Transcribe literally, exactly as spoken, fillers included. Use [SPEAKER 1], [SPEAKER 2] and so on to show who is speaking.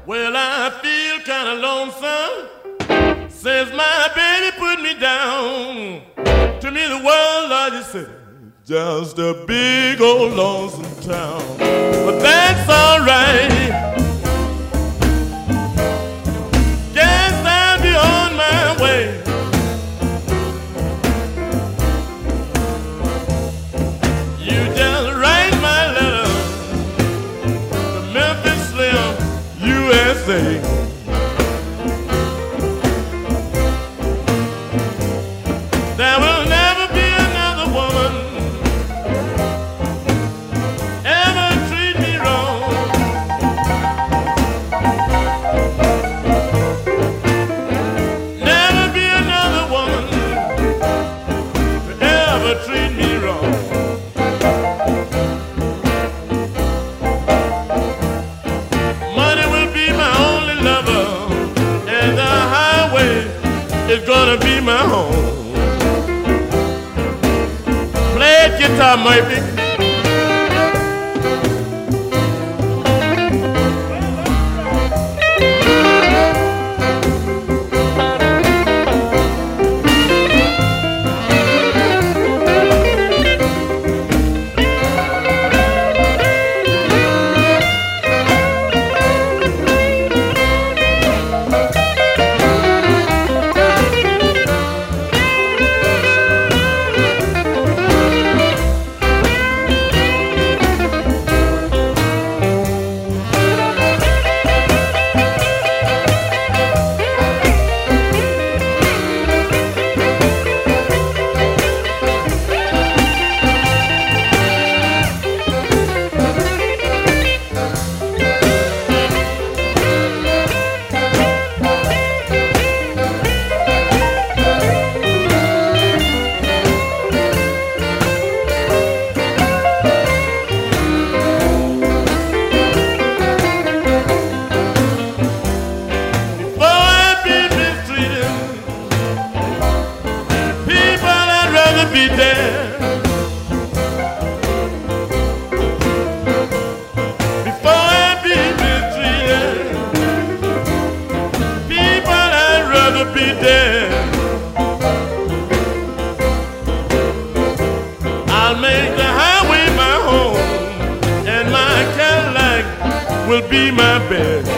[SPEAKER 1] Well, I feel kind of lonesome since my baby put me down. To me, the world, I just said, just a big old lonesome town. But that's all right. Guess I'll be on my way. You just write my letter to Memphis Slim, U S A. There will never be another woman ever treat me wrong. Never be another woman to ever treat me wrong. Money will be my only lover, and the highway is gonna be my home. Play guitar, Murphy. Be there before I be mistreated. People, I'd rather be dead. I'll make the highway my home, and my Cadillac will be my bed.